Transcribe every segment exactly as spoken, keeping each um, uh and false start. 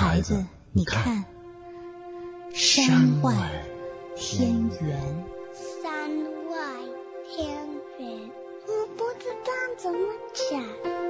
孩子，你看，山外天圆。 山外天圆，我不知道怎么讲。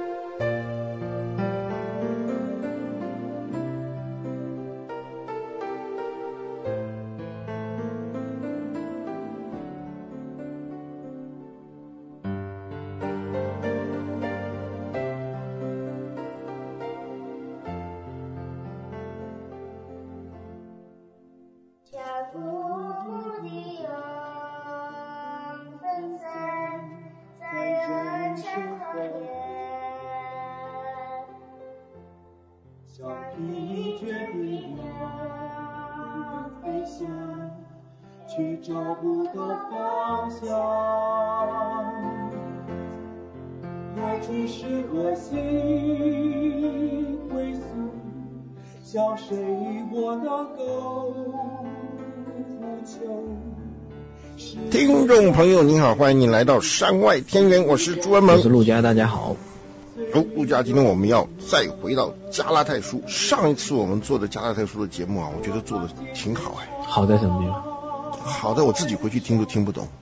去找不到方向，来去是何心归宿，向谁我能够呼求？ 听众朋友您好，欢迎您来到山外天圆，我是朱文萌， 我是陆家，大家好。 哦，陆家，今天我们要再回到加拉太书。上一次我们做的加拉太书的节目啊，我觉得做的挺好哎。 好在什么地方？ 好在我自己回去听都听不懂。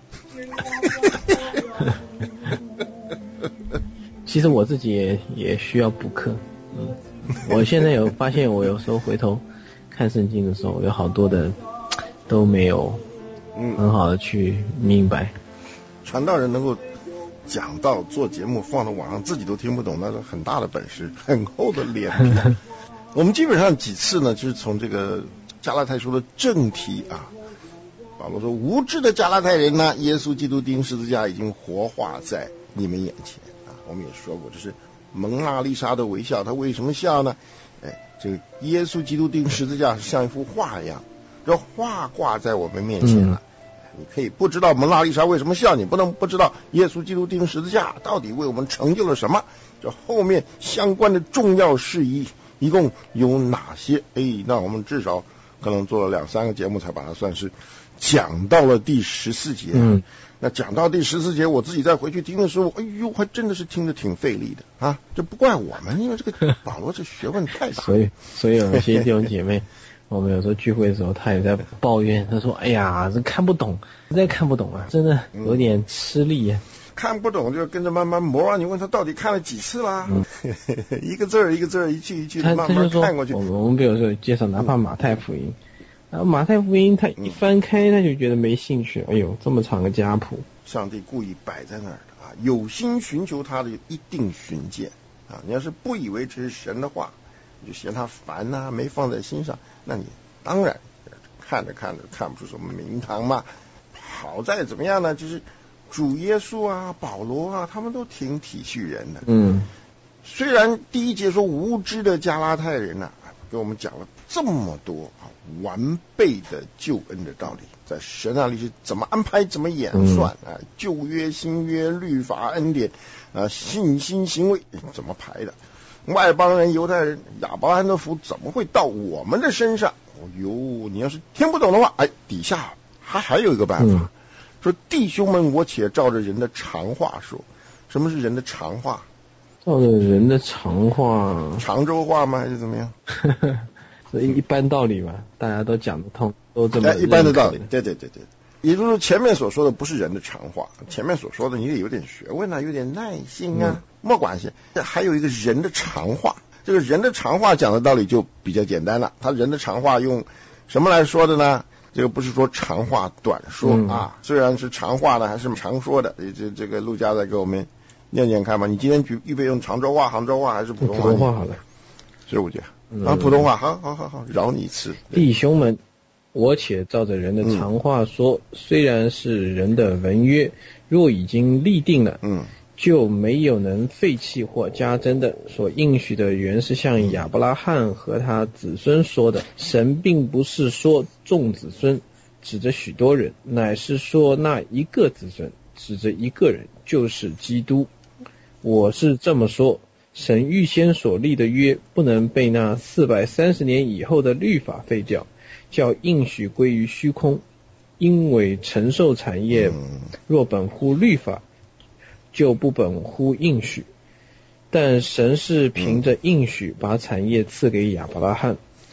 其实我自己也也需要补课。嗯，我现在有发现，我有时候回头看圣经的时候，有好多的都没有很好的去明白。 传道人能够讲到做节目放到网上自己都听不懂，那是很大的本事，很厚的脸皮。我们基本上几次呢，就是从这个加拉太书的正题啊，保罗说无知的加拉太人呢，耶稣基督钉十字架已经活化在你们眼前啊。我们也说过，这是蒙娜丽莎的微笑，她为什么笑呢？哎，这个耶稣基督钉十字架是像一幅画一样，这画挂在我们面前了。嗯，你可以不知道蒙娜丽莎为什么笑，你不能不知道耶稣基督钉十字架到底为我们成就了什么，这后面相关的重要事宜一共有哪些？哎，那我们至少可能做了两三个节目才把它算是讲到了第十四节。嗯，那讲到第十四节，我自己再回去听的时候，哎呦，还真的是听着挺费力的啊！这不怪我们，因为这个保罗这学问太大。 所以，所以有些弟兄姐妹。我们有时候聚会的时候，他也在抱怨，他说：“哎呀，这看不懂，实在看不懂啊，真的有点吃力呀、啊。嗯” 看不懂就跟着慢慢磨啊！你问他到底看了几次啦？嗯、一个字儿一个字儿，一句一句的慢慢看过去。 我们我们比如说介绍哪怕马太福音，然后马太福音他一翻开他就觉得没兴趣，哎呦，这么长个家谱， 上帝故意摆在那儿的啊！有心寻求他的一定寻见啊！你要是不以为这是神的话，你就嫌他烦呐、啊，没放在心上。那你当然看着看着看不出什么名堂嘛。好在怎么样呢？就是主耶稣啊、保罗啊，他们都挺体恤人的。嗯，虽然第一节说无知的加拉太人啊，给我们讲了这么多啊完备的救恩的道理，在神那里是怎么安排、怎么演算啊，旧约、新约、律法、恩典啊、信心、行为怎么排的。外邦人、犹太人、亚伯拉罕的福怎么会到我们的身上？哦呦，你要是听不懂的话，哎，底下还还有一个办法，嗯、说弟兄们，我且照着人的常话说。什么是人的常话？ 照着人的常话， 常州话吗？还是怎么样？ 所以一般道理嘛，大家都讲得通，都这么一般的道理。对对对对。也就是说，前面所说的不是人的常话，前面所说的你得有点学问啊，有点耐心啊，嗯、没关系。还有一个人的常话，这个人的常话讲的道理就比较简单了。他人的常话用什么来说的呢？这个不是说长话短说、嗯、啊，虽然是长话的，还是常说的。这这个陆家再给我们念念看吧。你今天举预备用常州话、杭州话还是普通话？ 普通话好了， 是不是？嗯、啊，普通话，好好好好，饶你一次。 弟兄们。我且照着人的常话说、嗯、虽然是人的文约，若已经立定了，嗯，就没有能废弃或加增的。所应许的原是向亚伯拉罕和他子孙说的。神并不是说众子孙，指着许多人，乃是说那一个子孙，指着一个人，就是基督。我是这么说，神预先所立的约，不能被那四百三十年以后的律法废掉，叫应许归于虚空。因为承受产业若本乎律法，就不本乎应许。但神是凭着应许把产业赐给亚伯拉罕。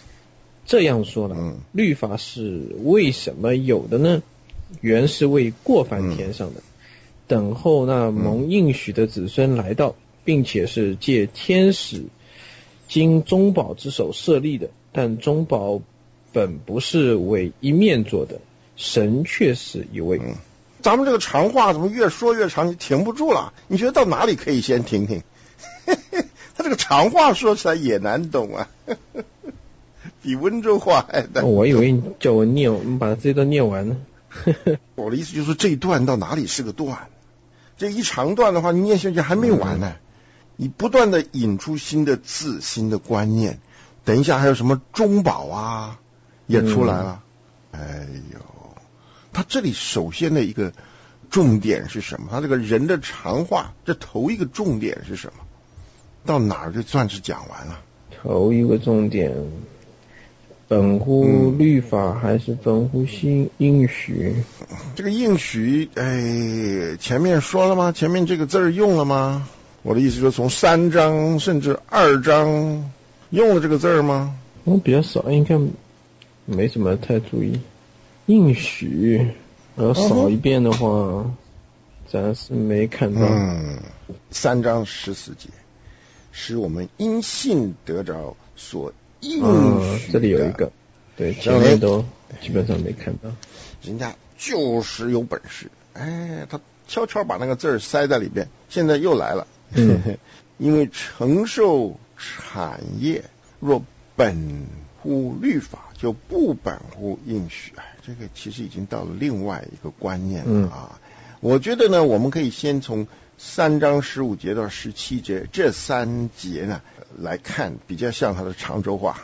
这样说了， 嗯， 律法是为什么有的呢？原是为过犯天上的，嗯，等候那蒙应许的子孙来到，并且是借天使经中保之手设立的，但中保本不是为一面做的，神却是一位。 嗯，咱们这个长话怎么越说越长，你停不住了？你觉得到哪里可以先停停？他这个长话说起来也难懂啊，比温州话还难懂。 我以为你叫我念，我们把这段念完了。 我的意思就是这一段到哪里是个段？这一长段的话，你念下去还没完呢。嗯，你不断的引出新的字、新的观念。等一下还有什么中保啊，也出来了。嗯，哎呦，他这里首先的一个重点是什么？他这个人的长话，这头一个重点是什么？到哪儿就算是讲完了？ 头一个重点，本乎律法还是本乎新应许？ 这个应许，哎，前面说了吗？前面这个字儿用了吗？我的意思就是从三章甚至二章用了这个字儿吗？ 我比较少，应该没什么太注意。应许，要少一遍的话，暂时没看到。 嗯，三章十四节，使我们因信得着所应许的， 嗯，这里有一个，对，前面都基本上没看到。 人家就是有本事，哎，他悄悄把那个字儿塞在里边，现在又来了。嗯，因为承受产业若本乎律法，就不本乎应许。哎，这个其实已经到了另外一个观念了啊。嗯，我觉得呢，我们可以先从三章十五节到十七节这三节呢来看，比较像他的常州话。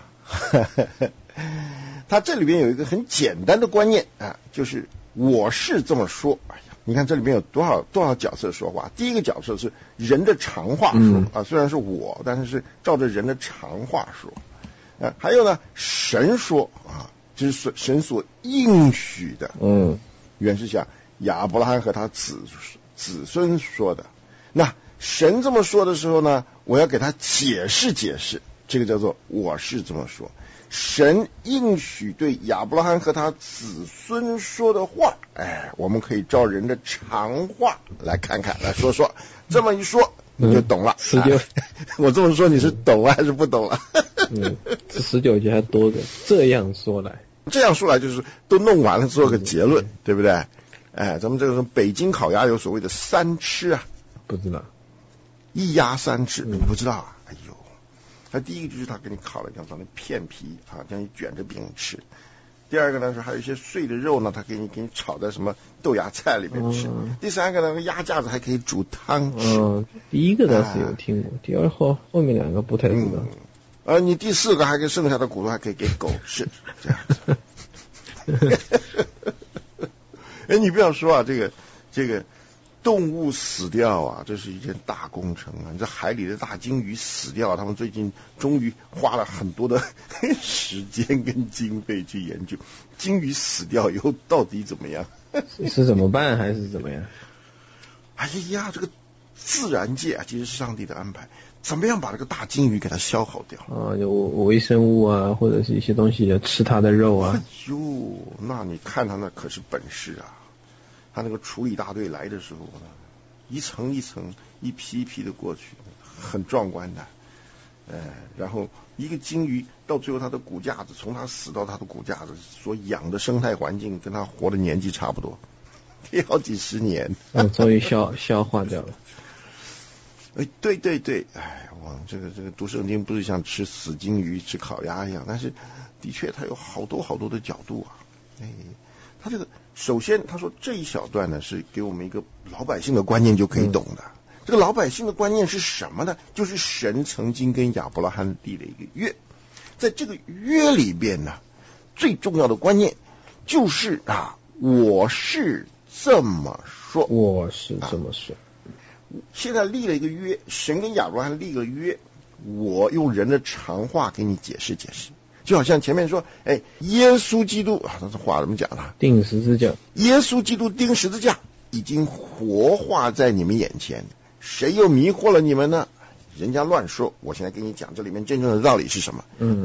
他这里边有一个很简单的观念啊，就是我是这么说。哎呀，你看这里面有多少多少角色说话。第一个角色是人的常话说，嗯，啊，虽然是我，但是是照着人的常话说。啊，还有呢，神说啊，就是神所应许的。嗯，原是像亚伯拉罕和他子子孙说的。那神这么说的时候呢，我要给他解释解释，这个叫做我是这么说。神应许对亚伯拉罕和他子孙说的话，哎，我们可以照人的常话来看看，来说说。这么一说你就懂了。十九、嗯，我这么说你是懂还是不懂了？ 嗯，十九节还多个这样说来， 这样说来就是都弄完了，做个结论，嗯，对不对？哎，咱们这个北京烤鸭有所谓的三吃啊， 不知道， 一鸭三吃，你不知道啊？哎呦，他第一个就是他给你烤了一张那片皮啊，让你卷着饼吃。第二个呢是还有一些碎的肉呢，他给你给你炒在什么豆芽菜里面吃。嗯，第三个呢，鸭架子还可以煮汤吃。 嗯，第一个倒是有听过，啊，第二后后面两个不太知道。嗯， 而你第四个还可以剩下的骨头还可以给狗吃，这样子。哎，你不要说啊，这个这个动物死掉啊，这是一件大工程啊！你这海里的大鲸鱼死掉，他们最近终于花了很多的时间跟经费去研究，鲸鱼死掉以后到底怎么样？ 是, 是怎么办还是怎么样？ 哎呀，这个自然界啊，其实是上帝的安排，怎么样把这个大鲸鱼给它消耗掉啊？有微生物啊，或者是一些东西吃它的肉啊。 哎呦，那你看他那可是本事啊！他那个处理大队来的时候呢，一层一层、一批一批的过去，很壮观的。呃，然后一个鲸鱼到最后，它的骨架子从它死到它的骨架子所养的生态环境，跟它活的年纪差不多，得好几十年。 嗯，终于消消化掉了。 哎，对对对，哎，我这个这个读圣经不是像吃死鲸鱼、吃烤鸭一样，但是的确它有好多好多的角度啊。哎，他这个首先他说这一小段呢是给我们一个老百姓的观念就可以懂的。嗯，这个老百姓的观念是什么呢？就是神曾经跟亚伯拉罕立了一个约，在这个约里边呢，最重要的观念就是啊，我是这么说， 我是这么说。 啊，现在立了一个约，神跟亚伯拉罕立了约，我用人的常话给你解释解释。就好像前面说，哎，耶稣基督啊，这是话怎么讲呢？ 钉十字架， 耶稣基督钉十字架已经活化在你们眼前，谁又迷惑了你们呢？人家乱说，我现在跟你讲这里面真正的道理是什么。嗯，好，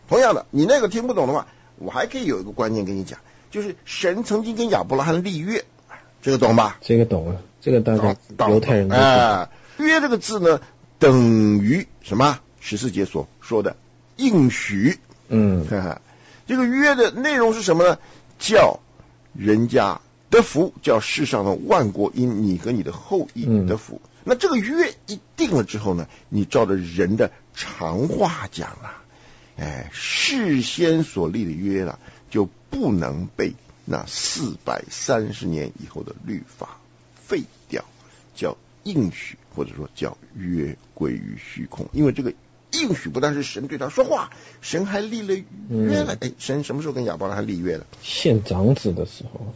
同样的，你那个听不懂的话，我还可以有一个观念跟你讲，就是神曾经跟亚伯拉罕立约，这个懂吧？ 这个懂了，这个大家犹太人都懂。 哎，约这个字呢，等于什么？十四节所说的应许。 嗯， 哈哈，这个约的内容是什么呢？叫人家得福，叫世上的万国因你和你的后裔得福。嗯，那这个约一定了之后呢，你照着人的常话讲啊，哎，事先所立的约了，就不能被那四百三十年以后的律法废掉，叫应许，或者说叫约归于虚空。因为这个应许不但是神对他说话，神还立了约了。哎、嗯，神什么时候跟亚伯拉罕立约了？ 献长子的时候，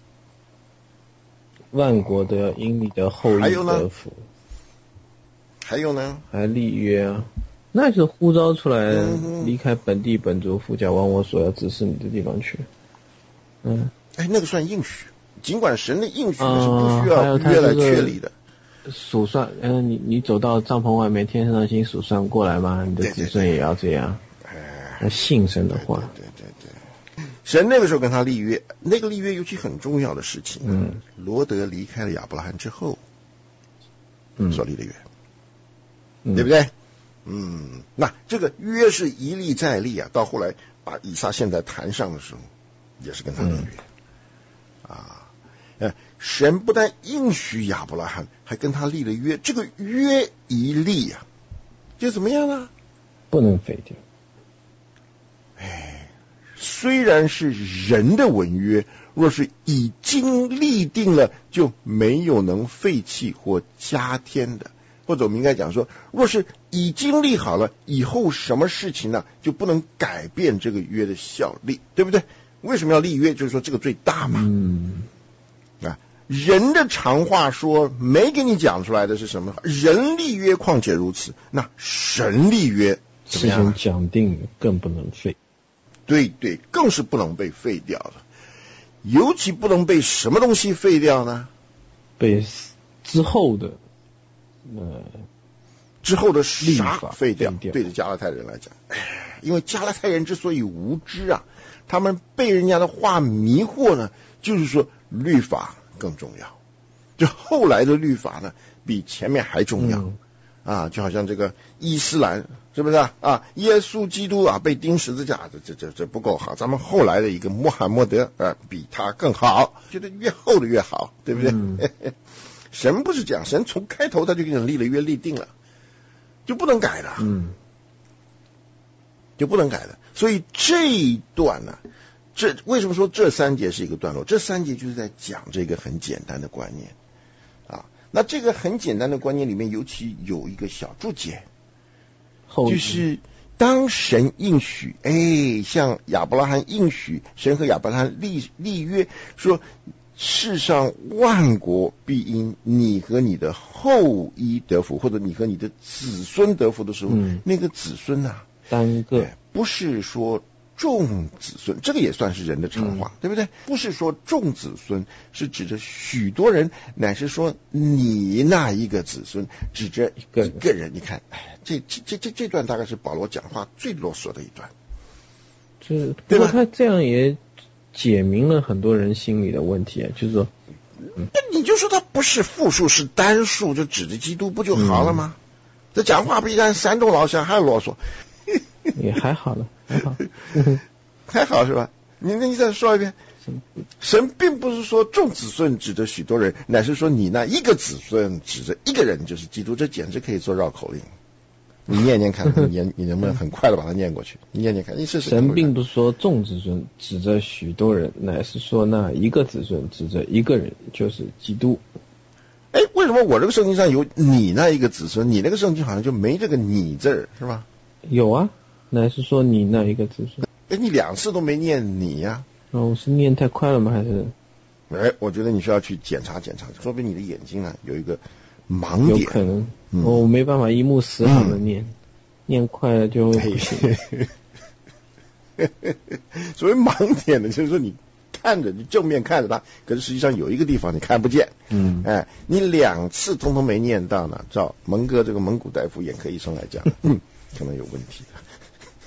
万国都要因你的后裔得福。 还有呢？ 还立约啊？那是呼召出来，离开本地本族父家，往我所要指示你的地方去。嗯， 哎，那个算应许，尽管神的应许是不需要约来确立的。 呃数算，嗯、呃，你你走到帐篷外面，天上星数算过来吗？你的子孙也要这样。哎，信神的话， 对对 对, 对, 对，神那个时候跟他立约，那个立约尤其很重要的事情。嗯，罗德离开了亚伯拉罕之后，嗯，所立的约，嗯、对不对？嗯，那这个约是一立再立啊，到后来把以撒现在谈上的时候，也是跟他立约、嗯、啊。呃，神不但应许亚伯拉罕，还跟他立了约。这个约一立啊，就怎么样呢？ 不能废掉。 哎，虽然是人的文约，若是已经立定了，就没有能废弃或加添的。或者我们应该讲说，若是已经立好了，以后什么事情呢，就不能改变这个约的效力，对不对？为什么要立约？就是说这个最大嘛。嗯。啊，人的常话说没给你讲出来的是什么？人立约况且如此，那神立约怎么样、啊？ 事先讲定更不能废。 对对，更是不能被废掉的。尤其不能被什么东西废掉呢？ 被之后的呃之后的啥废掉？对着加拉太人来讲，因为加拉太人之所以无知啊，他们被人家的话迷惑呢，就是说律法更重要，就后来的律法呢比前面还重要、嗯、啊，就好像这个伊斯兰是不是啊？啊，耶稣基督啊被钉十字架，这这这这不够好，咱们后来的一个穆罕默德啊比他更好，觉得越厚的越好，对不对？嗯、神不是这样，神从开头他就给你立了约，立定了，就不能改的，嗯，就不能改的。所以这一段呢、啊。这为什么说这三节是一个段落？这三节就是在讲这个很简单的观念啊。那这个很简单的观念里面，尤其有一个小注解，就是当神应许，哎，像亚伯拉罕应许，神和亚伯拉罕立立约，说世上万国必因你和你的后裔得福，或者你和你的子孙得福的时候，嗯、那个子孙啊， 单个、 哎、不是说。众子孙，这个也算是人的常话、嗯、对不对？不是说众子孙是指着许多人，乃是说你那一个子孙，指着一个一个人。你看，哎，这这这这段大概是保罗讲话最啰嗦的一段。 这不过他这样也解明了很多人心里的问题啊，就是说， 嗯、你就说他不是复数是单数，就指着基督不就好了吗？嗯、这讲话比咱山东老乡还啰嗦。 也还好了，还好， 还好是吧？你那你再说一遍，神并不是说众子孙指着许多人，乃是说你那一个子孙指着一个人就是基督，这简直可以做绕口令。你念念看，你念你能不能很快的把它念过去？你念念看，你试试。 神并不是说众子孙指着许多人，乃是说那一个子孙指着一个人，就是基督。 哎，为什么我这个圣经上有你那一个子孙，你那个圣经好像就没这个你字儿，是吧？ 有啊。乃是说你那一个子孙？ 哎，你两次都没念你呀、 啊？哦，我是念太快了吗？还是？ 哎，我觉得你需要去检查检查，说不定你的眼睛啊有一个盲点。 有可能，嗯、我没办法一目十行的念，嗯、念快了就会不行。 所谓盲点呢，就是说你看着，你正面看着它，可是实际上有一个地方你看不见。嗯，哎，你两次通通没念到呢，照蒙哥这个蒙古大夫眼科医生来讲，嗯，可能有问题的。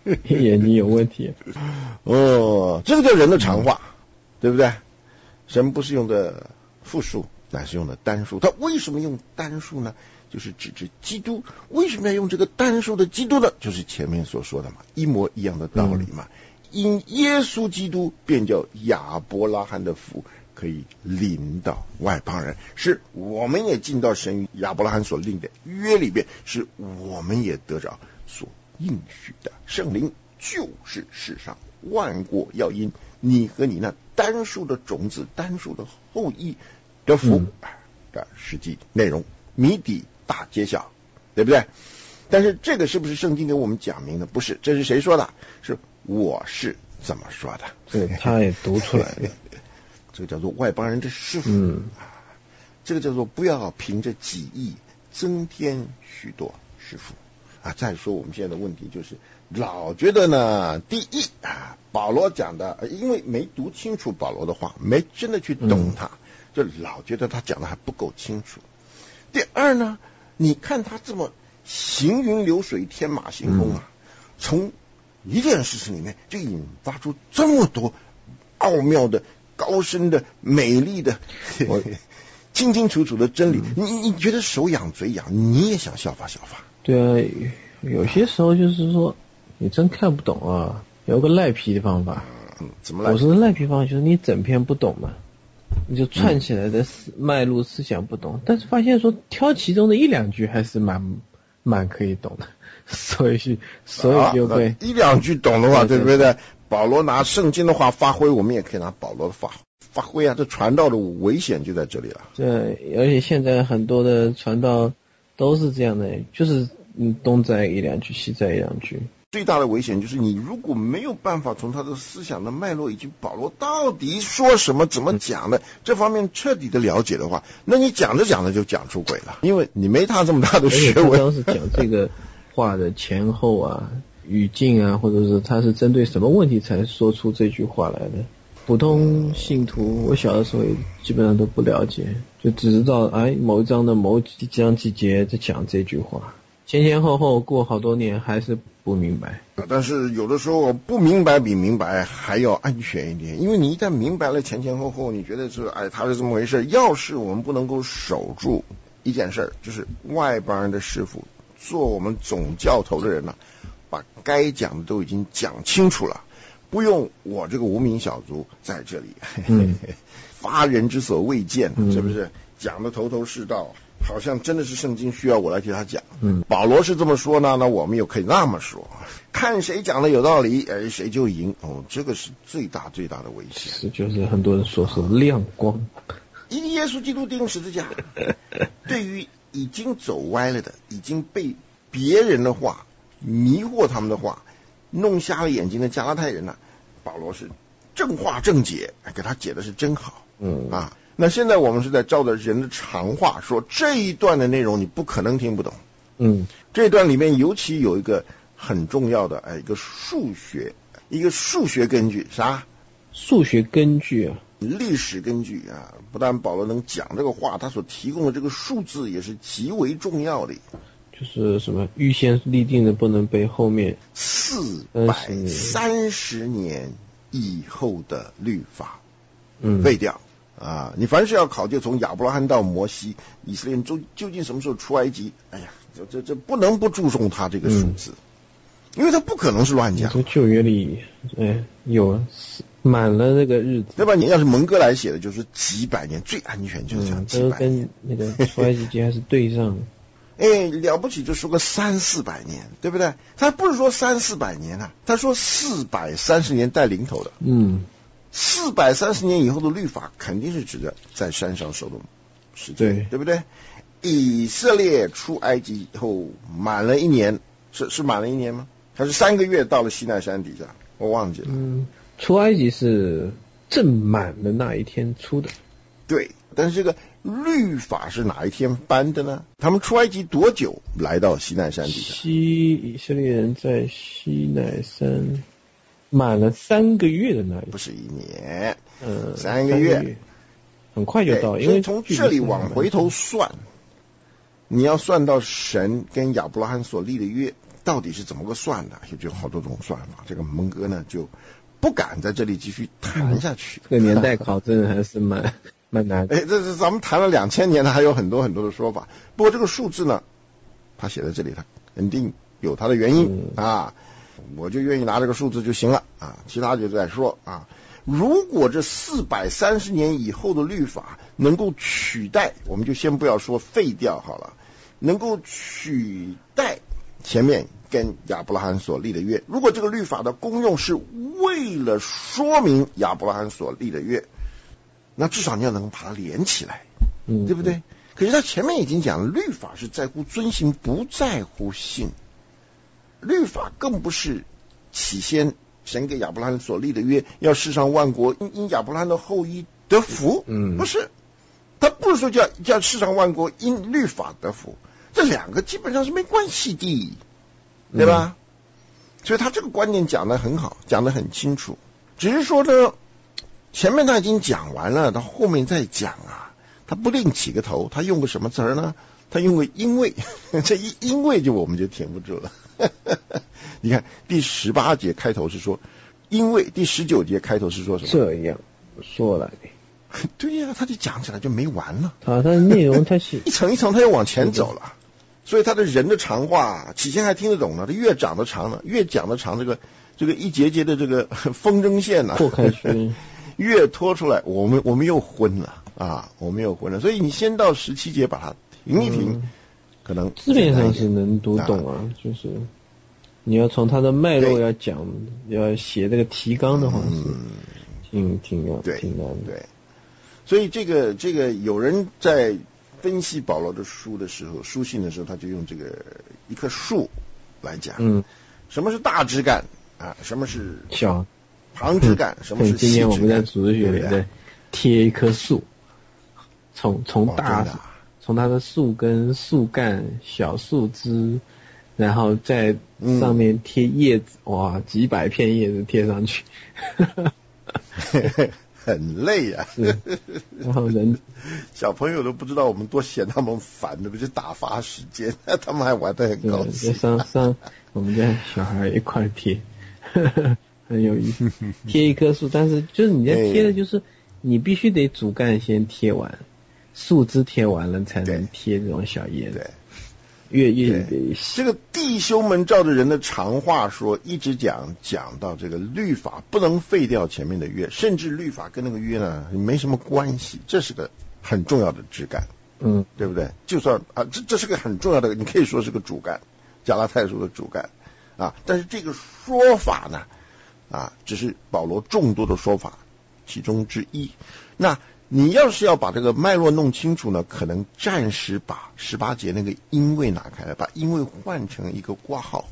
眼睛有问题。 哦，这个叫人的常话，对不对？神不是用的复数，乃是用的单数。他为什么用单数呢？就是指指基督。为什么要用这个单数的基督呢？就是前面所说的嘛，一模一样的道理嘛。嗯、因耶稣基督便叫亚伯拉罕的福可以临到外邦人，是我们也进到神与亚伯拉罕所立的约里边，是我们也得着所应许的圣灵，就是世上万国要因你和你那单数的种子、单数的后裔的福的实际内容，谜底大揭晓，对不对？但是这个是不是圣经给我们讲明的？不是，这是谁说的？是我是怎么说的？ 对，他也读出来了。 这个叫做外邦人的师傅， 嗯， 这个叫做不要凭着己意增添许多师傅啊。再说我们现在的问题就是老觉得呢，第一啊，保罗讲的，因为没读清楚保罗的话，没真的去懂他，嗯、就老觉得他讲的还不够清楚。第二呢，你看他这么行云流水、天马行空啊，嗯、从一件事情里面就引发出这么多奥妙的、高深的、美丽的、清清楚楚的真理，你你觉得手痒嘴痒，你也想效法效法。 对啊，有些时候就是说你真看不懂啊，有个赖皮的方法。 嗯，怎么赖皮？ 我说的赖皮方法就是你整篇不懂嘛，你就串起来的思、嗯、脉络思想不懂，但是发现说挑其中的一两句还是蛮蛮可以懂的，所以所以就会、 啊、一两句懂的话，对不对？对，保罗拿圣经的话发挥，我们也可以拿保罗的发发挥啊！这传道的危险就在这里了。 对，而且现在很多的传道都是这样的，就是嗯东摘一两句，西摘一两句。 最大的危险就是你如果没有办法从他的思想的脉络以及保罗到底说什么、怎么讲的、嗯、这方面彻底的了解的话，那你讲着讲着就讲出轨了，因为你没他这么大的学问。 他当时讲这个话的前后啊、语境啊，或者是他是针对什么问题才说出这句话来的。普通信徒，我小的时候也基本上都不了解，就只知道哎某一章的某几章几节在讲这句话，前前后后过好多年还是不明白。 但是有的时候不明白比明白还要安全一点，因为你一旦明白了前前后后，你觉得是哎他是这么回事。要是我们不能够守住一件事，就是外邦人的师傅做我们总教头的人呢、啊，把该讲的都已经讲清楚了，不用我这个无名小卒在这里、嗯、发人之所未见，是不是？讲的头头是道，好像真的是圣经需要我来替他讲。嗯，保罗是这么说呢，那我们又可以那么说，看谁讲的有道理，哎，谁就赢。哦，这个是最大最大的危险。 是，就是很多人说是亮光。 因耶稣基督钉十字架，对于已经走歪了的，已经被别人的话迷惑他们的话弄瞎了眼睛的加拉太人呢、啊，保罗是正话正解，给他解的是真好。嗯啊。那现在我们是在照着人的常话说，这一段的内容你不可能听不懂。嗯，这一段里面尤其有一个很重要的哎一个数学，一个数学根据，啥？ 数学根据啊， 历史根据啊。不但保罗能讲这个话，他所提供的这个数字也是极为重要的。 就是什么预先立定的不能被后面四百三十年以后的律法废掉。嗯啊，你凡是要考究从亚伯拉罕到摩西，以色列人究究竟什么时候出埃及？哎呀，这这这不能不注重他这个数字，嗯、因为他不可能是乱讲。 这旧约里，哎，有满了那个日子， 对吧？你要是蒙哥来写的，就是几百年，最安全就是这样，几百年。 跟那个出埃及记还是对上。 哎，了不起就说个三四百年，对不对？他不是说三四百年啊，他说四百三十年带零头的。嗯。四百三十年以后的律法肯定是指的在山上受的时间，对对不对？以色列出埃及以后满了一年，是是满了一年吗？还是三个月到了西奈山底下？我忘记了。嗯， 出埃及是正满的那一天出的。 对，但是这个律法是哪一天颁的呢？他们出埃及多久来到西奈山底下？ 西以色列人在西奈山满了三个月的那一， 不是一年， 嗯， 三个月，个月很快就到。因为从这里往回头算，你要算到神跟亚伯拉罕所立的约到底是怎么个算的？就有好多种算法。这个蒙哥呢就不敢在这里继续谈下去。 这个年代考证还是蛮蛮难的。 哎，这是咱们谈了两千年了，还有很多很多的说法。不过这个数字呢，他写在这里，他肯定有他的原因、嗯、啊。我就愿意拿这个数字就行了啊，其他就再说啊。如果这四百三十年以后的律法能够取代，我们就先不要说废掉好了，能够取代前面跟亚伯拉罕所立的约，如果这个律法的功用是为了说明亚伯拉罕所立的约，那至少你要能把它连起来，嗯，对不对？可是他前面已经讲了，律法是在乎遵行，不在乎信。律法更不是起先神给亚伯拉罕所立的约，要世上万国因因亚伯拉罕的后裔得福，嗯，不是，他不是说叫叫世上万国因律法得福，这两个基本上是没关系的，对吧？嗯、所以他这个观念讲得很好，讲得很清楚，只是说呢，前面他已经讲完了，他后面再讲啊，他不另起个头，他用个什么词儿呢？他用个因为，这一因为就我们就挺不住了。你看第十八节开头是说因为，第十九节开头是说什么？ 这样说来， 对呀、啊，他就讲起来就没完了。 啊，他的内容他是一层一层，他又往前走了。所以他的人的长话，起先还听得懂呢，他越讲的长了，越讲的长，这个这个一节节的这个风筝线呢、啊， 破开去， 越拖出来，我们我们又昏了啊，我们又昏了。所以你先到十七节把它停一停。嗯，可能字面上是能读懂啊，就是你要从它的脉络要讲，要写这个提纲的话是挺挺要挺难的。 对，所以这个这个有人在分析保罗的书的时候，书信的时候，他就用这个一棵树来讲，嗯，什么是大枝干啊？什么是小旁枝干？什么是细枝干？ 今天我们在组织学里在贴一棵树，从从大。 哦从它的树根、树干、小树枝，然后在上面贴叶子，嗯、哇，几百片叶子贴上去， 很累呀、啊。 是，然后人小朋友都不知道我们多嫌他们烦的，不是打发时间，他们还玩得很高兴。 上上我们家小孩一块贴，很有意思。贴一棵树，但是就是你在贴的，就是你必须得主干先贴完。树枝贴完了才能贴这种小叶子，越越得这个弟兄们照着人的常话说，一直讲讲到这个律法不能废掉前面的约，甚至律法跟那个约呢没什么关系，这是个很重要的枝干，嗯，对不对？就算啊，这这是个很重要的，你可以说是个主干，加拉太书的主干啊，但是这个说法呢，啊，只是保罗众多的说法其中之一，那。你要是要把这个脉络弄清楚呢，可能暂时把十八节那个因为拿开来，把因为换成一个括号。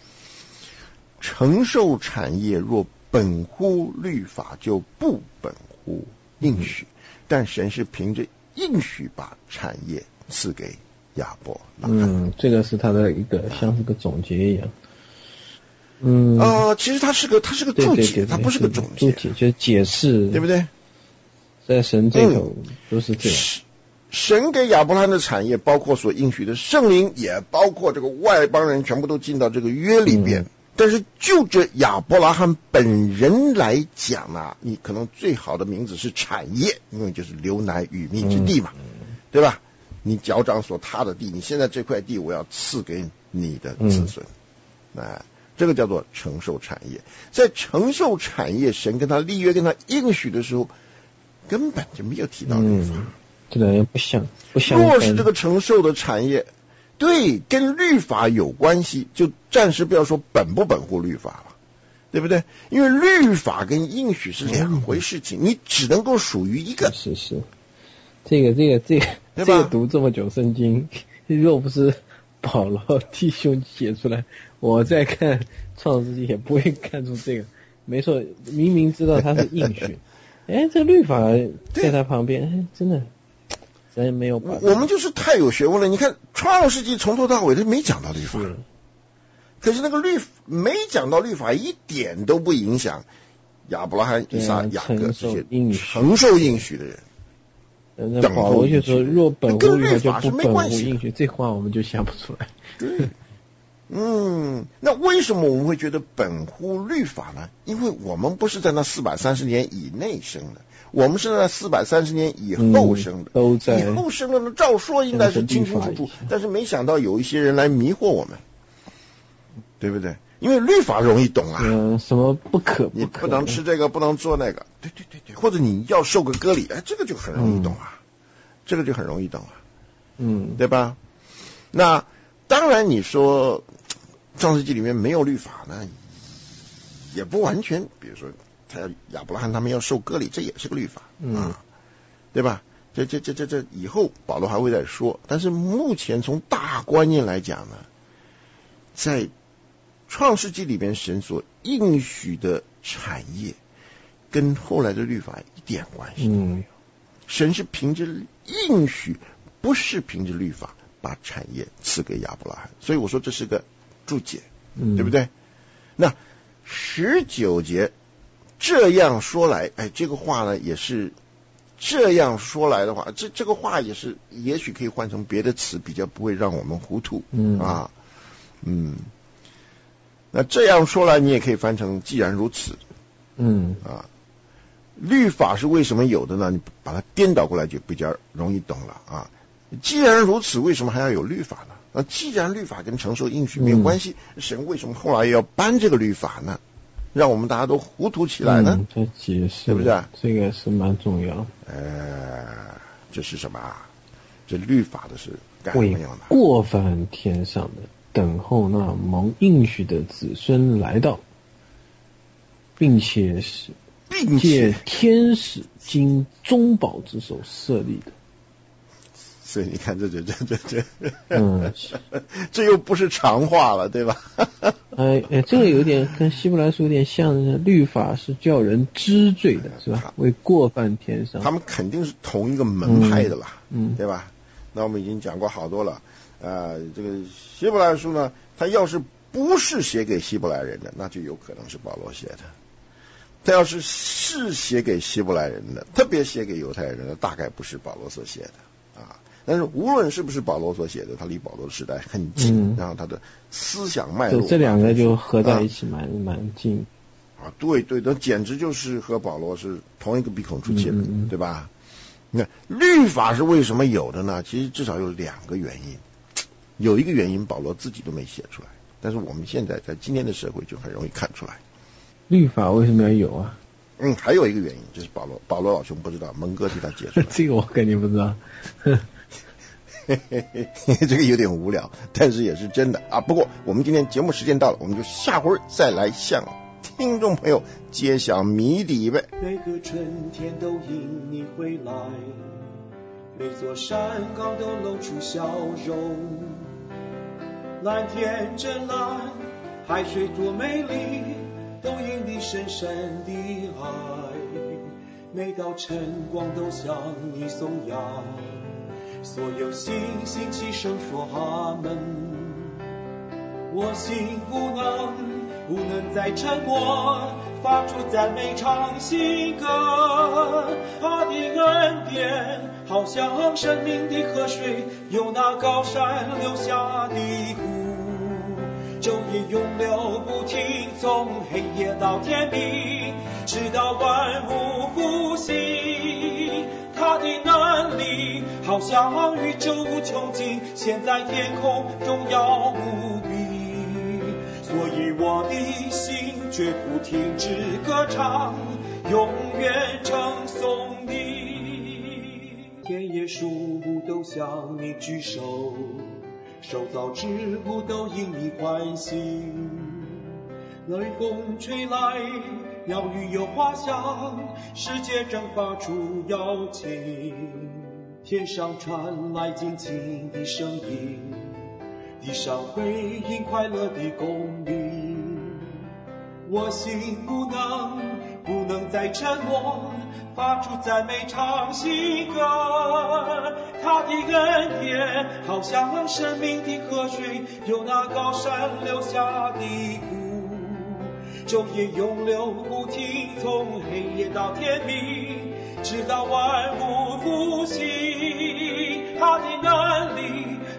承受产业若本乎律法，就不本乎应许。但神是凭着应许把产业赐给亚伯拉罕。 嗯，这个是他的一个像是个总结一样。嗯， 呃，其实它是个它是个注解，它不是个总结， 注解就是解释， 对不对？ 在神这头都是这样、 嗯、神给亚伯拉罕的产业包括所应许的圣灵，也包括这个外邦人全部都进到这个约里边、嗯、但是就着亚伯拉罕本人来讲啊，你可能最好的名字是产业，因为就是流奶与蜜之地嘛、嗯、对吧？你脚掌所踏的地，你现在这块地我要赐给你的子孙、嗯啊、这个叫做承受产业。在承受产业，神跟他立约跟他应许的时候根本就没有提到律法、嗯、 这个不像不像。 若是这个承受的产业对跟律法有关系，就暂时不要说本不本乎律法了，对不对？因为律法跟应许是两回事情、嗯、你只能够属于一个。 是是，这个这个这个这个读这么久圣经，若不是保罗弟兄写出来，我再看创世纪也不会看出这个。没错，明明知道它是应许。哎，这律法在他旁边，哎，真的，咱没有把。 我们就是太有学问了。你看《创世纪》从头到尾他没讲到律法，可是那个律没讲到律法，一点都不影响亚伯拉罕、以撒、雅各这些承受应许的人。 那保罗就说：“若本乎律法，就不本乎应许。”这话我们就想不出来。 对， 嗯，那为什么我们会觉得本乎律法呢？因为我们不是在那四百三十年以内生的，我们是在四百三十年以后生的， 嗯、都在以后生的呢，照说应该是清清楚楚，但是没想到有一些人来迷惑我们，对不对？因为律法容易懂啊， 嗯，什么不可不可， 你不能吃这个，不能做那个，对对对对，或者你要受个割礼，哎，这个就很容易懂啊，嗯、这个就很容易懂啊， 嗯， 对吧？那当然你说创世纪里面没有律法呢，也不完全，比如说他要亚伯拉罕他们要受割礼，这也是个律法， 嗯， 啊、对吧？这这这这这以后保罗还会再说，但是目前从大观念来讲呢，在创世纪里边神所应许的产业跟后来的律法一点关系都没有，嗯、神是凭着应许，不是凭着律法把产业赐给亚伯拉罕，所以我说这是个注解， 嗯、 对不对？那十九节这样说来，哎，这个话呢也是这样说来的话，这这个话也是也许可以换成别的词，比较不会让我们糊涂， 嗯啊，嗯。那这样说来，你也可以翻成既然如此， 嗯啊，律法是为什么有的呢？你把它颠倒过来就比较容易懂了啊。既然如此，为什么还要有律法呢？那既然律法跟承受应许没有关系，嗯、神为什么后来要颁这个律法呢？让我们大家都糊涂起来呢？ 嗯、这解释对不对？ 这个是蛮重要。 呃，这是什么啊？这律法的是干什么样的？ 过犯天上的。等候那蒙应许的子孙来到，并且是借天使经中保之手设立的。 所以你看，这这这这这， 嗯， 这又不是常话了，对吧？ 哎哎，这个有点跟希伯来书有点像，律法是叫人知罪的，是吧？为过犯天上， 他们肯定是同一个门派的啦， 嗯， 对吧？那我们已经讲过好多了。呃，这个希伯来书呢，他要是不是写给希伯来人的，那就有可能是保罗写的；他要是是写给希伯来人的，特别写给犹太人的，大概不是保罗所写的啊。但是无论是不是保罗所写的，他离保罗的时代很近，嗯、然后他的思想脉络， 这两个就合在一起蛮蛮、啊、近啊。对对，那简直就是和保罗是同一个鼻孔出气的，嗯嗯对吧？那律法是为什么有的呢？其实至少有两个原因。有一个原因保罗自己都没写出来，但是我们现在在今天的社会就很容易看出来。 律法为什么要有啊？ 嗯，还有一个原因就是保罗保罗老兄不知道，蒙哥替他解出来。 这个我肯定不知道。 这个有点无聊，但是也是真的啊。不过我们今天节目时间到了，我们就下回再来向听众朋友揭晓谜底呗。 每个春天都因你回来，每座山岗都露出笑容，蓝天真蓝，海水多美丽，都因你深深的爱。每道晨光都向你颂扬，所有星星齐声说阿门。我心不能不能再沉默，发出赞美唱新歌。他的恩典好像生命的河水，由那高山流下的湖，昼夜永流不停，从黑夜到天明，直到万物复兴。他的能力好像宇宙无穷尽，现在天空荣耀无比，所以我的心绝不停止歌唱，永远称颂你。天野树木都向你举手，受造之物都因你欢喜。雷风吹来，鸟语有花香，世界正发出邀请。天上传来静静的声音，地上回应快乐的公鸣。我心不能不能再沉默，发出赞美唱新歌。他的恩典好像生命的河水，由那高山流下的湖，昼夜永流不停，从黑夜到天明，直到万物复兴。他的能力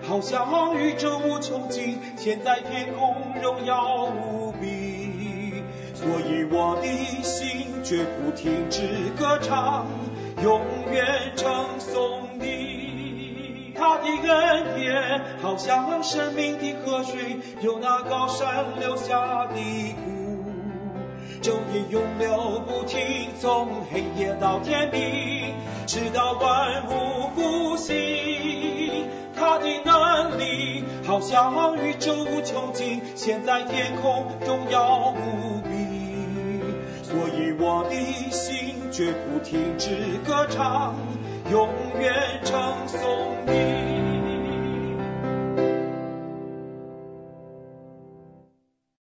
好像宇宙无穷尽，天在天空荣耀无比。所以我的心绝不停止歌唱，永远称颂你。他的恩典好像生命的河水，由那高山流下的谷，昼夜永流不停，从黑夜到天明，直到万物复兴。他的能力好像宇宙无穷尽，现在天空荣耀无比。所以我的心绝不停止歌唱，永远称颂你。